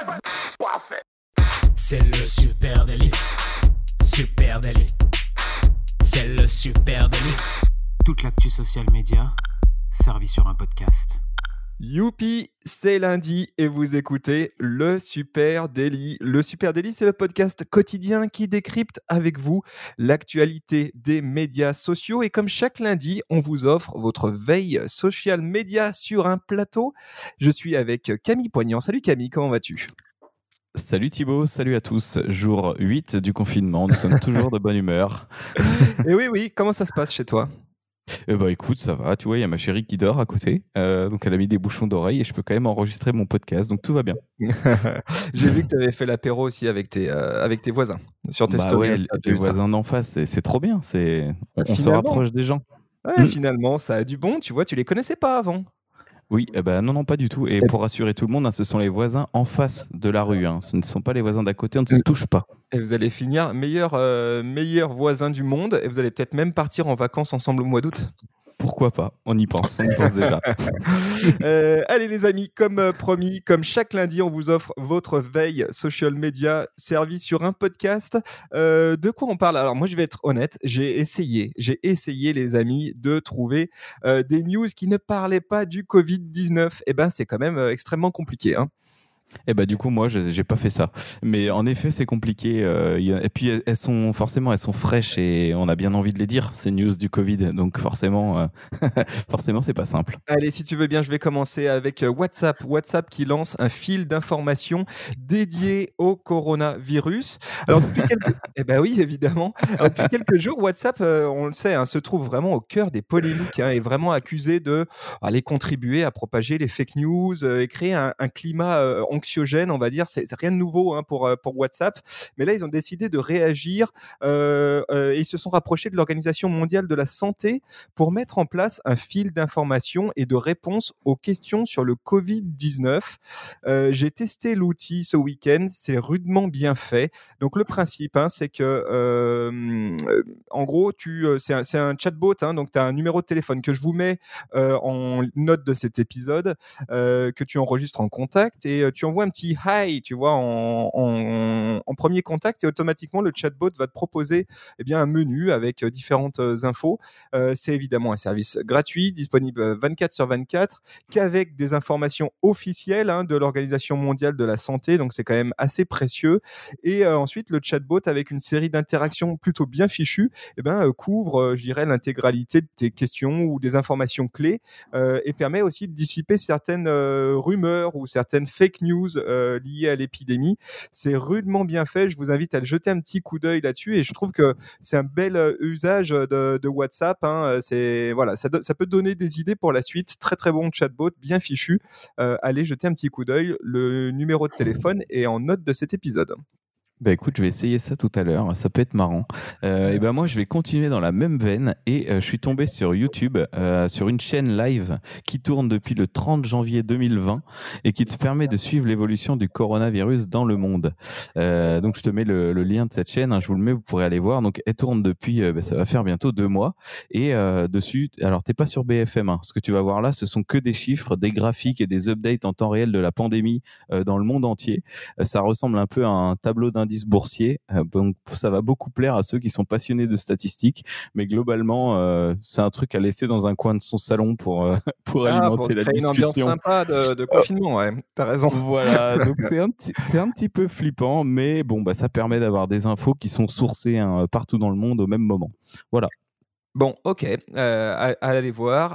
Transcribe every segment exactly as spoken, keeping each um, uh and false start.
C'est le super délit. Super délit. C'est le super délit. Toute l'actu social média servie sur un podcast. Youpi, c'est lundi et vous écoutez le Super Daily. Le Super Daily, c'est le podcast quotidien qui décrypte avec vous l'actualité des médias sociaux. Et comme chaque lundi, on vous offre votre veille social média sur un plateau. Je suis avec Camille Poignant. Salut Camille, comment vas-tu ? Salut Thibaut, salut à tous. Jour huit du confinement, nous sommes toujours de bonne humeur. Et oui, oui, comment ça se passe chez toi ? Eh bah écoute, ça va, tu vois, il y a ma chérie qui dort à côté, euh, donc elle a mis des bouchons d'oreille et je peux quand même enregistrer mon podcast, donc tout va bien. J'ai vu que tu avais fait l'apéro aussi avec tes, euh, avec tes voisins sur tes bah stories. ouais, les, les voisins d'en face, c'est, c'est trop bien, c'est... on, on se Finalement. rapproche des gens. Ouais, Mm. Finalement, ça a du bon, tu vois, tu les connaissais pas avant. Oui, eh ben non, non, pas du tout. Et pour rassurer tout le monde, hein, ce sont les voisins en face de la rue. Hein. Ce ne sont pas les voisins d'à côté, on ne se touche pas. Et vous allez finir meilleur, euh, meilleur voisin du monde et vous allez peut-être même partir en vacances ensemble au mois d'août. Pourquoi pas ? On y pense, on y pense déjà. euh, allez les amis, comme euh, promis, comme chaque lundi, on vous offre votre veille social media servie sur un podcast. Euh, de quoi on parle ? Alors moi je vais être honnête, j'ai essayé, j'ai essayé les amis de trouver euh, des news qui ne parlaient pas du covid dix-neuf. Et ben c'est quand même euh, extrêmement compliqué, hein. Et bah du coup moi j'ai, j'ai pas fait ça, mais en effet c'est compliqué. Euh, y a... Et puis elles sont forcément elles sont fraîches et on a bien envie de les dire ces news du Covid, donc forcément euh... forcément c'est pas simple. Allez, si tu veux bien, je vais commencer avec WhatsApp. WhatsApp qui lance un fil d'information dédié au coronavirus. Alors depuis quelques eh ben oui évidemment. Alors, depuis quelques jours, WhatsApp, euh, on le sait, hein, se trouve vraiment au cœur des polémiques, hein, et vraiment accusé de aller contribuer à propager les fake news euh, et créer un, un climat euh, anxiogène, on va dire. C'est, c'est rien de nouveau hein, pour, pour WhatsApp. Mais là, ils ont décidé de réagir euh, euh, et ils se sont rapprochés de l'Organisation mondiale de la santé pour mettre en place un fil d'information et de réponses aux questions sur le covid dix-neuf. Euh, j'ai testé l'outil ce week-end, c'est rudement bien fait. Donc le principe, hein, c'est que, euh, en gros, tu, euh, c'est, un, c'est un chatbot, hein, donc tu as un numéro de téléphone que je vous mets euh, en note de cet épisode, euh, que tu enregistres en contact et euh, tu envoies un petit hi, tu vois, en, en, en premier contact et automatiquement le chatbot va te proposer eh bien, un menu avec euh, différentes euh, infos. Euh, c'est évidemment un service gratuit, disponible vingt-quatre sur vingt-quatre, qu'avec des informations officielles hein, de l'Organisation mondiale de la santé, donc c'est quand même assez précieux. Et euh, ensuite, le chatbot, avec une série d'interactions plutôt bien fichues, eh ben, euh, couvre, euh, je dirais, l'intégralité de tes questions ou des informations clés euh, et permet aussi de dissiper certaines euh, rumeurs ou certaines fake news euh, liées à l'épidémie. C'est rudement bien fait, je vous invite à jeter un petit coup d'œil là-dessus et je trouve que c'est un bel euh, usage de, de WhatsApp, hein. C'est, voilà, ça, do- ça peut donner des idées pour la suite. Très très bon chatbot, bien fichu. Euh, allez jeter un petit coup d'œil. Le numéro de téléphone est en note de cet épisode. Bah écoute, je vais essayer ça tout à l'heure, ça peut être marrant. Euh, et ben moi, je vais continuer dans la même veine et euh, je suis tombé sur YouTube, euh, sur une chaîne live qui tourne depuis le trente janvier deux mille vingt et qui te permet de suivre l'évolution du coronavirus dans le monde. Euh, donc je te mets le, le lien de cette chaîne, hein, je vous le mets, vous pourrez aller voir. Donc elle tourne depuis, euh, bah, ça va faire bientôt deux mois et euh, dessus, alors t'es pas sur B F M, hein, ce que tu vas voir là, ce sont que des chiffres, des graphiques et des updates en temps réel de la pandémie euh, dans le monde entier. Euh, ça ressemble un peu à un tableau d'indices boursier, euh, donc ça va beaucoup plaire à ceux qui sont passionnés de statistiques, mais globalement euh, c'est un truc à laisser dans un coin de son salon pour euh, pour Ah, alimenter pour la créer une ambiance discussion. sympa de, de confinement, ouais, t'as raison. Voilà, donc c'est un petit c'est un petit peu flippant, mais bon bah ça permet d'avoir des infos qui sont sourcées hein, partout dans le monde au même moment. Voilà. Bon, ok, euh, à, à aller voir.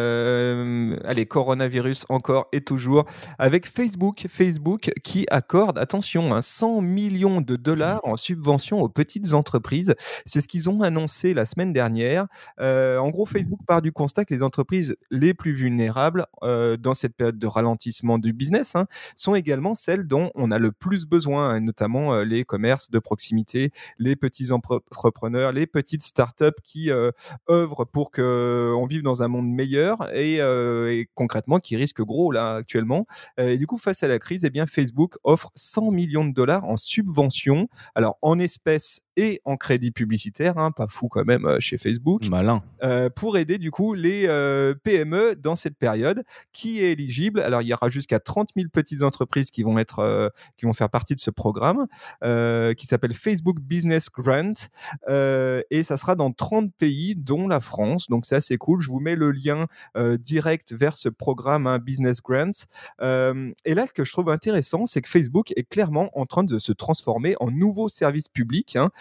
Euh, allez, coronavirus encore et toujours avec Facebook. Facebook qui accorde, attention, hein, cent millions de dollars en subvention aux petites entreprises. C'est ce qu'ils ont annoncé la semaine dernière. Euh, en gros, Facebook part du constat que les entreprises les plus vulnérables euh, dans cette période de ralentissement du business hein, sont également celles dont on a le plus besoin, hein, notamment euh, les commerces de proximité, les petits entrepreneurs, les petites startups qui euh, œuvrent pour qu'on vive dans un monde meilleur et, euh, et concrètement qui risque gros là actuellement. Euh, et du coup, face à la crise, eh bien, Facebook offre cent millions de dollars en subvention, alors en espèces et en crédit publicitaire, hein, pas fou quand même euh, chez Facebook. Malin. Euh, pour aider du coup les euh, P M E dans cette période. Qui est éligible? Alors il y aura jusqu'à trente mille petites entreprises qui vont être, euh, qui vont faire partie de ce programme euh, qui s'appelle Facebook Business Grant euh, et ça sera dans trente pays dont la France. Donc c'est assez cool. Je vous mets le lien euh, direct vers ce programme hein, Business Grants. Euh, et là, ce que je trouve intéressant, c'est que Facebook est clairement en train de se transformer en nouveau service public. Hein.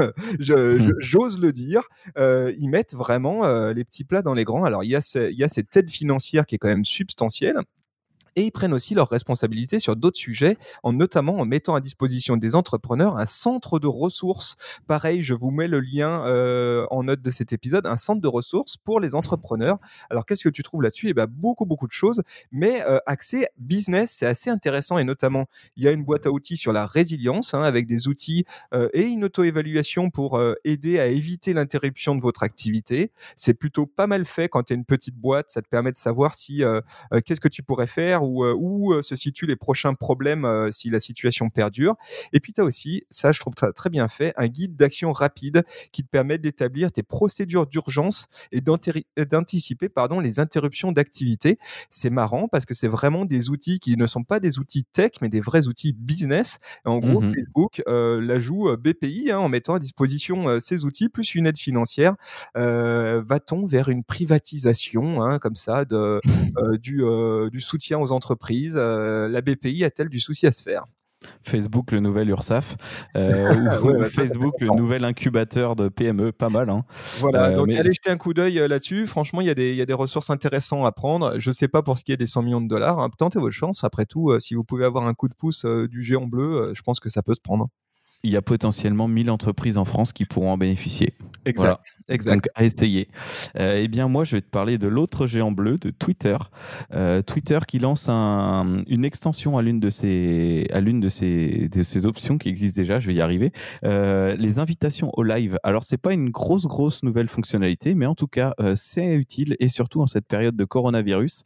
je, je, j'ose le dire. Euh, ils mettent vraiment euh, les petits plats dans les grands. Alors, il y a, ce, il y a cette aide financière qui est quand même substantielle. Et ils prennent aussi leurs responsabilités sur d'autres sujets, en notamment en mettant à disposition des entrepreneurs un centre de ressources. Pareil, je vous mets le lien euh, en note de cet épisode, un centre de ressources pour les entrepreneurs. Alors, qu'est-ce que tu trouves là-dessus? Eh ben, beaucoup, beaucoup de choses, mais euh, accès business, c'est assez intéressant. Et notamment, il y a une boîte à outils sur la résilience, hein, avec des outils euh, et une auto-évaluation pour euh, aider à éviter l'interruption de votre activité. C'est plutôt pas mal fait quand tu es une petite boîte. Ça te permet de savoir si euh, euh, qu'est-ce que tu pourrais faire où, euh, où se situent les prochains problèmes euh, si la situation perdure. Et puis, tu as aussi, ça je trouve ça très bien fait, un guide d'action rapide qui te permet d'établir tes procédures d'urgence et d'anticiper pardon, les interruptions d'activité. C'est marrant parce que c'est vraiment des outils qui ne sont pas des outils tech, mais des vrais outils business. Et en gros, mmh. Facebook euh, l'ajout B P I hein, en mettant à disposition euh, ces outils, plus une aide financière. Euh, va-t-on vers une privatisation hein, comme ça de, euh, du, euh, du soutien aux entreprises? euh, La B P I a-t-elle du souci à se faire? Facebook, le nouvel URSAF, euh, ou, ouais, bah, Facebook, le nouvel incubateur de P M E, pas mal. Hein. Voilà, euh, donc mais... allez jeter un coup d'œil là-dessus. Franchement, il y, y a des ressources intéressantes à prendre. Je ne sais pas pour ce qui est des cent millions de dollars. Hein. Tentez votre chance. Après tout, euh, si vous pouvez avoir un coup de pouce euh, du géant bleu, euh, je pense que ça peut se prendre. Il y a potentiellement mille entreprises en France qui pourront en bénéficier. Exact, voilà. exact. Donc, à essayer. Euh, eh bien, moi, je vais te parler de l'autre géant bleu, de Twitter. Euh, Twitter qui lance un, une extension à l'une de ses, à l'une de ses, de ses options qui existent déjà, je vais y arriver. Euh, les invitations au live. Alors, c'est pas une grosse, grosse nouvelle fonctionnalité, mais en tout cas, euh, c'est utile et surtout en cette période de coronavirus.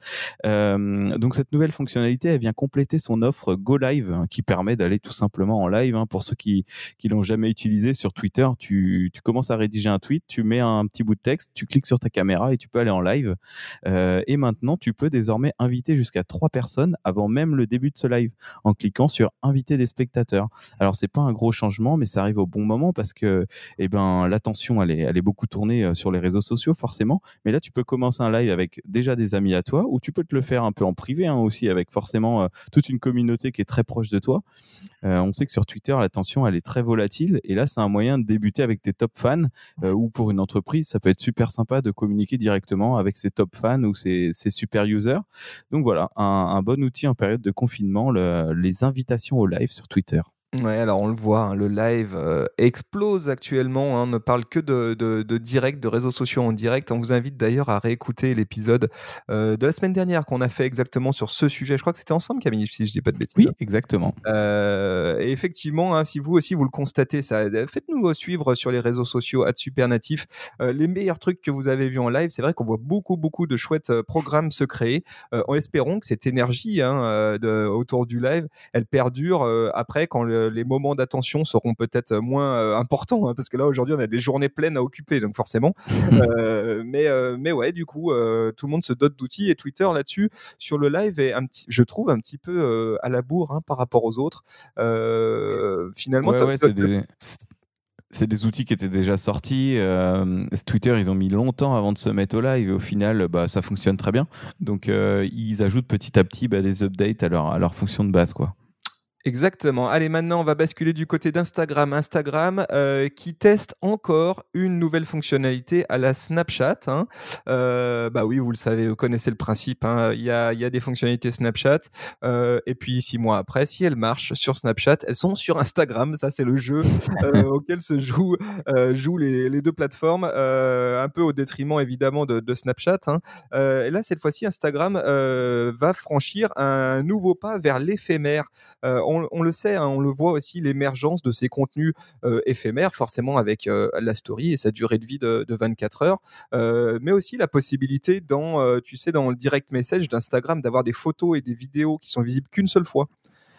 Euh, donc, cette nouvelle fonctionnalité, elle vient compléter son offre Go Live hein, qui permet d'aller tout simplement en live hein, pour ceux qui qui l'ont jamais utilisé sur Twitter. Tu, tu commences à rédiger un tweet, tu mets un petit bout de texte, tu cliques sur ta caméra et tu peux aller en live. Euh, et maintenant, tu peux désormais inviter jusqu'à trois personnes avant même le début de ce live en cliquant sur inviter des spectateurs. Alors, c'est pas un gros changement, mais ça arrive au bon moment parce que eh ben, l'attention, elle est, elle est beaucoup tournée sur les réseaux sociaux, forcément. Mais là, tu peux commencer un live avec déjà des amis à toi ou tu peux te le faire un peu en privé hein, aussi avec forcément euh, toute une communauté qui est très proche de toi. Euh, on sait que sur Twitter, l'attention, elle est très volatile et là c'est un moyen de débuter avec tes top fans euh, ou pour une entreprise ça peut être super sympa de communiquer directement avec ses top fans ou ses, ses super users. Donc voilà, un, un bon outil en période de confinement, le, les invitations au live sur Twitter. Ouais, alors on le voit, hein, le live euh, explose actuellement, hein, on ne parle que de, de, de direct, de réseaux sociaux en direct. On vous invite d'ailleurs à réécouter l'épisode euh, de la semaine dernière qu'on a fait exactement sur ce sujet. Je crois que c'était ensemble, Camille, si je dis pas de bêtises. Oui, exactement. Euh, et effectivement, hein, si vous aussi vous le constatez, ça, faites-nous suivre sur les réseaux sociaux arobase supernatif. Euh, les meilleurs trucs que vous avez vus en live, c'est vrai qu'on voit beaucoup, beaucoup de chouettes euh, programmes se créer. Euh, en espérant que cette énergie hein, euh, de, autour du live, elle perdure euh, après quand le les moments d'attention seront peut-être moins euh, importants, hein, parce que là, aujourd'hui, on a des journées pleines à occuper, donc forcément. euh, mais, euh, mais ouais, du coup, euh, tout le monde se dote d'outils et Twitter, là-dessus, sur le live, est un petit, je trouve un petit peu euh, à la bourre hein, par rapport aux autres. Euh, finalement, ouais, ouais, c'est des... C'est des outils qui étaient déjà sortis. Euh, Twitter, ils ont mis longtemps avant de se mettre au live et au final, bah, ça fonctionne très bien. Donc, euh, ils ajoutent petit à petit bah, des updates à leur, à leur fonction de base, quoi. Exactement. Allez, maintenant, on va basculer du côté d'Instagram. Instagram euh, qui teste encore une nouvelle fonctionnalité à la Snapchat. Hein. Euh, bah oui, vous le savez, vous connaissez le principe. Hein. Il y a, il y a des fonctionnalités Snapchat. Euh, et puis, six mois après, si elles marchent sur Snapchat, elles sont sur Instagram. Ça, c'est le jeu euh, auquel se jouent, euh, jouent les, les deux plateformes. Euh, un peu au détriment, évidemment, de, de Snapchat. Hein. Euh, et là, cette fois-ci, Instagram euh, va franchir un nouveau pas vers l'éphémère. Euh, On, on le sait, hein, on le voit aussi, l'émergence de ces contenus euh, éphémères, forcément avec euh, la story et sa durée de vie de, de vingt-quatre heures, euh, mais aussi la possibilité dans, euh, tu sais, dans le direct message d'Instagram d'avoir des photos et des vidéos qui sont visibles qu'une seule fois.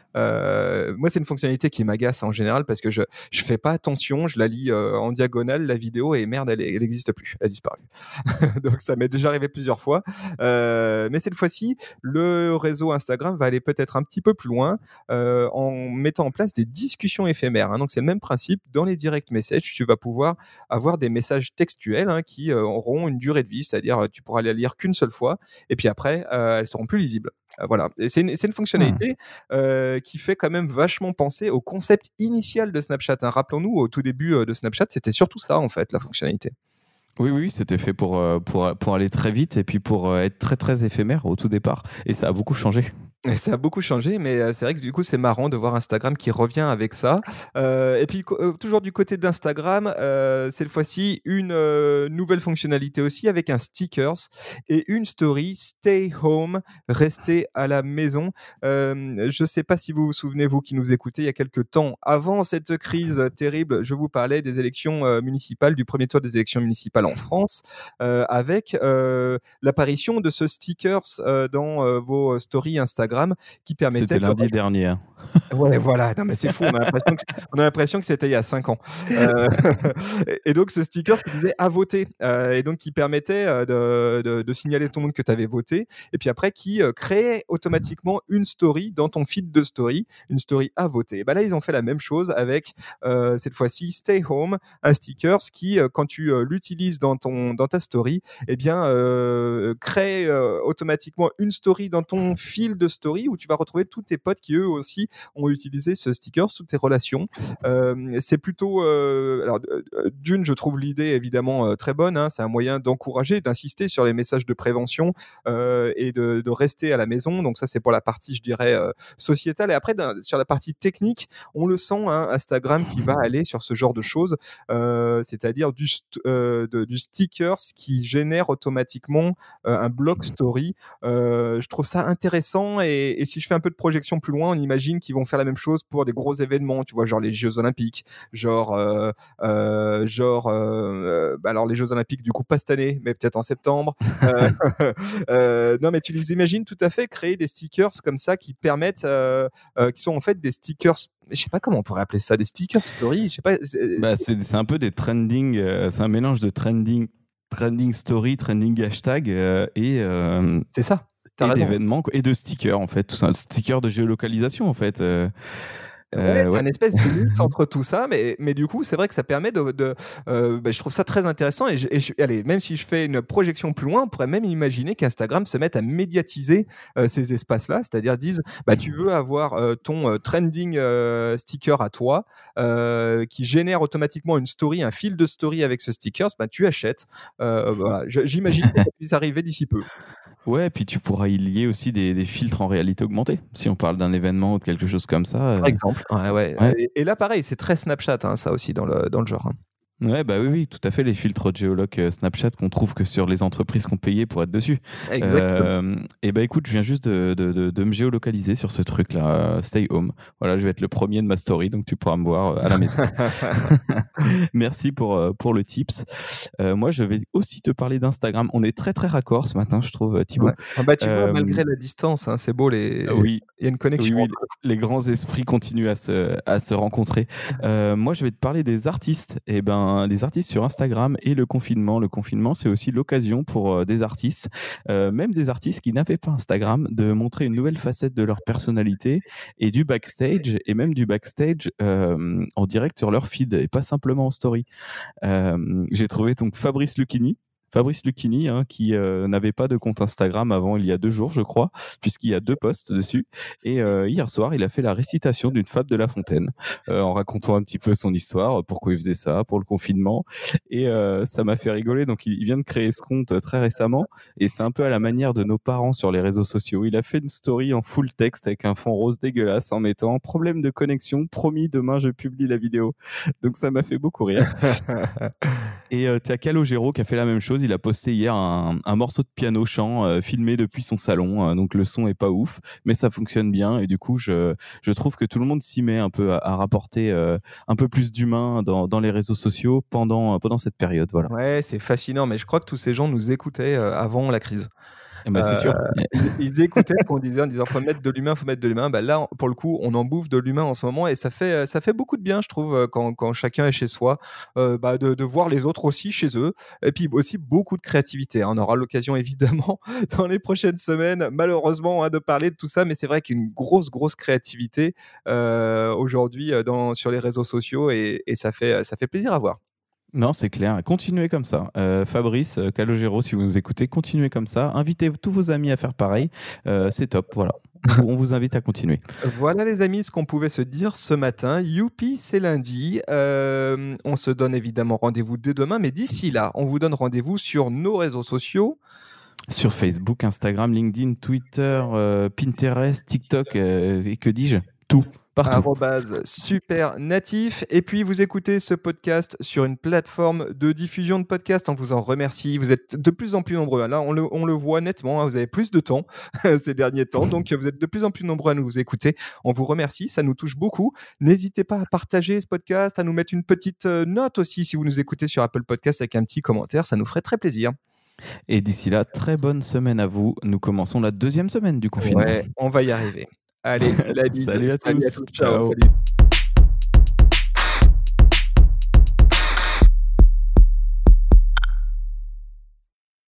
Euh, moi, c'est une fonctionnalité qui m'agace en général parce que je je fais pas attention, je la lis euh, en diagonale la vidéo et merde, elle elle existe plus, elle a disparu. Donc ça m'est déjà arrivé plusieurs fois. Euh, mais cette fois-ci, le réseau Instagram va aller peut-être un petit peu plus loin euh, en mettant en place des discussions éphémères. Hein. Donc c'est le même principe. Dans les direct messages, tu vas pouvoir avoir des messages textuels hein, qui euh, auront une durée de vie, c'est-à-dire tu pourras les lire qu'une seule fois et puis après euh, elles seront plus lisibles. Euh, voilà. Et c'est une, c'est une fonctionnalité euh, qui fait quand même vachement penser au concept initial de Snapchat. Hein. Rappelons-nous, au tout début euh, de Snapchat, c'était surtout ça en fait, la fonctionnalité. Oui, oui, c'était fait pour, euh, pour, pour aller très vite et puis pour euh, être très très éphémère au tout départ. Et ça a beaucoup changé. Et ça a beaucoup changé, mais euh, c'est vrai que du coup, c'est marrant de voir Instagram qui revient avec ça. Euh, et puis, co- euh, toujours du côté d'Instagram, euh, cette fois-ci, une euh, nouvelle fonctionnalité aussi avec un stickers et une story Stay Home, rester à la maison. Euh, je ne sais pas si vous vous souvenez, vous qui nous écoutez, il y a quelques temps, avant cette crise terrible, je vous parlais des élections euh, municipales, du premier tour des élections municipales en France, euh, avec euh, l'apparition de ce stickers euh, dans euh, vos stories Instagram qui permettait C'était de lundi rajouter- dernier. Hein. Ouais, voilà. Non, mais c'est fou. On a l'impression que, on a l'impression que c'était il y a cinq ans. Euh, et donc, ce sticker qui disait à voter. Euh, et donc, qui permettait euh, de, de, de signaler à tout le monde que tu avais voté. Et puis après, qui euh, créait automatiquement une story dans ton feed de story, une story à voter. Et ben là, ils ont fait la même chose avec euh, cette fois-ci Stay Home, un sticker qui, euh, quand tu euh, l'utilises dans, ton, dans ta story, eh bien, euh, crée euh, automatiquement une story dans ton fil de story où tu vas retrouver tous tes potes qui, eux aussi, ont utilisé ce sticker sous tes relations. Euh, c'est plutôt... Euh, alors, euh, d'une, je trouve l'idée évidemment euh, très bonne. Hein, c'est un moyen d'encourager, d'insister sur les messages de prévention euh, et de, de rester à la maison. Donc ça, c'est pour la partie, je dirais, euh, sociétale. Et après, sur la partie technique, on le sent, hein, Instagram qui va aller sur ce genre de choses, euh, c'est-à-dire du, st- euh, de, du stickers qui génère automatiquement euh, un bloc story. Euh, je trouve ça intéressant et, et si je fais un peu de projection plus loin, on imagine qu'ils vont faire la même chose pour des gros événements, tu vois, genre les Jeux Olympiques, genre, euh, euh, genre, euh, bah alors les Jeux Olympiques du coup pas cette année, mais peut-être en septembre. Euh, euh, non, mais tu les imagines tout à fait créer des stickers comme ça qui permettent, euh, euh, qui sont en fait des stickers. Je sais pas comment on pourrait appeler ça, des stickers story. Je sais pas. C'est... Bah, c'est, c'est un peu des trending, euh, c'est un mélange de trending, trending story, trending hashtag euh, et, euh, c'est ça. T'as et raison. d'événements quoi, et de stickers en fait, tout ça, un sticker de géolocalisation en fait. Euh, Ouais, euh, c'est ouais. un espèce de mix entre tout ça, mais, mais du coup, c'est vrai que ça permet de. de euh, bah, je trouve ça très intéressant. Et, je, et je, allez, même si je fais une projection plus loin, on pourrait même imaginer qu'Instagram se mette à médiatiser euh, ces espaces-là, c'est-à-dire disent bah, tu veux avoir euh, ton euh, trending euh, sticker à toi euh, qui génère automatiquement une story, un fil de story avec ce sticker, bah, tu achètes. Euh, voilà. Je, j'imagine que ça puisse arriver d'ici peu. Ouais, et puis tu pourras y lier aussi des, des filtres en réalité augmentée. Si on parle d'un événement ou de quelque chose comme ça. Par euh, exemple. Ouais, ouais. ouais. Et, et là, pareil, c'est très Snapchat, hein, ça aussi, dans le, dans le genre. Hein. Ouais, bah oui, oui, tout à fait. Les filtres géoloc euh, Snapchat qu'on trouve que sur les entreprises qui ont payé pour être dessus. Exactement. Euh, et bah écoute, je viens juste de, de, de, de me géolocaliser sur ce truc-là, euh, Stay Home. Voilà, je vais être le premier de ma story, donc tu pourras me voir euh, à la maison. Merci pour, euh, pour le tips. Euh, moi, je vais aussi te parler d'Instagram. On est très très raccord ce matin, je trouve, Thibaut. Ouais. Ah bah, tu Euh, vois, malgré la distance, hein, c'est beau, les... Oui. il y a une Oui, connexion. oui, les grands esprits continuent à se, à se rencontrer. Euh, moi, je vais te parler des artistes. Et ben, des artistes sur Instagram et le confinement. Le confinement, c'est aussi l'occasion pour euh, des artistes, euh, même des artistes qui n'avaient pas Instagram, de montrer une nouvelle facette de leur personnalité et du backstage, et même du backstage euh, en direct sur leur feed et pas simplement en story. Euh, j'ai trouvé donc Fabrice Lucchini. Fabrice Lucchini, hein, qui euh, n'avait pas de compte Instagram avant il y a deux jours, je crois, puisqu'il y a deux posts dessus. Et euh, hier soir, il a fait la récitation d'une fable de La Fontaine, euh, en racontant un petit peu son histoire, pourquoi il faisait ça, pour le confinement. Et euh, ça m'a fait rigoler. Donc, il, il vient de créer ce compte très récemment, et c'est un peu à la manière de nos parents sur les réseaux sociaux. Il a fait une story en full texte avec un fond rose dégueulasse en mettant « Problème de connexion, promis, demain je publie la vidéo ». Donc, ça m'a fait beaucoup rire. Et euh, tu as Calogero qui a fait la même chose. Il a posté hier un, un morceau de piano chant euh, filmé depuis son salon. Euh, donc le son est pas ouf, mais ça fonctionne bien. Et du coup, je, je trouve que tout le monde s'y met un peu à, à rapporter euh, un peu plus d'humain dans, dans les réseaux sociaux pendant, pendant cette période. Voilà. Ouais, c'est fascinant. Mais je crois que tous ces gens nous écoutaient euh, avant la crise. Eh ben, c'est sûr. Euh, ils, ils écoutaient ce qu'on disait en disant faut mettre de l'humain, faut mettre de l'humain. Bah, là, pour le coup, on en bouffe de l'humain en ce moment et ça fait, ça fait beaucoup de bien, je trouve, quand, quand chacun est chez soi, euh, bah, de, de voir les autres aussi chez eux. Et puis aussi beaucoup de créativité. On aura l'occasion évidemment dans les prochaines semaines, malheureusement, hein, de parler de tout ça, mais c'est vrai qu'une grosse, grosse créativité euh, aujourd'hui dans, sur les réseaux sociaux et, et ça, fait, ça fait plaisir à voir. Non, c'est clair. Continuez comme ça. Euh, Fabrice, euh, Calogero, si vous nous écoutez, continuez comme ça. Invitez tous vos amis à faire pareil. Euh, c'est top. Voilà. On vous, on vous invite à continuer. Voilà les amis, ce qu'on pouvait se dire ce matin. Youpi, c'est lundi. Euh, on se donne évidemment rendez-vous dès demain, mais d'ici là, on vous donne rendez-vous sur nos réseaux sociaux. Sur Facebook, Instagram, LinkedIn, Twitter, euh, Pinterest, TikTok euh, et que dis-je, tout. Arrobase super natif. Et puis, vous écoutez ce podcast sur une plateforme de diffusion de podcasts. On vous en remercie. Vous êtes de plus en plus nombreux. Là, on le, on le voit nettement. Hein, vous avez plus de temps ces derniers temps. Donc, vous êtes de plus en plus nombreux à nous écouter. On vous remercie. Ça nous touche beaucoup. N'hésitez pas à partager ce podcast, à nous mettre une petite note aussi si vous nous écoutez sur Apple Podcast avec un petit commentaire. Ça nous ferait très plaisir. Et d'ici là, très bonne semaine à vous. Nous commençons la deuxième semaine du confinement. Ouais, on va y arriver. Allez, la bise. Salut à Salut tous. à tous. Ciao. Ciao. Salut.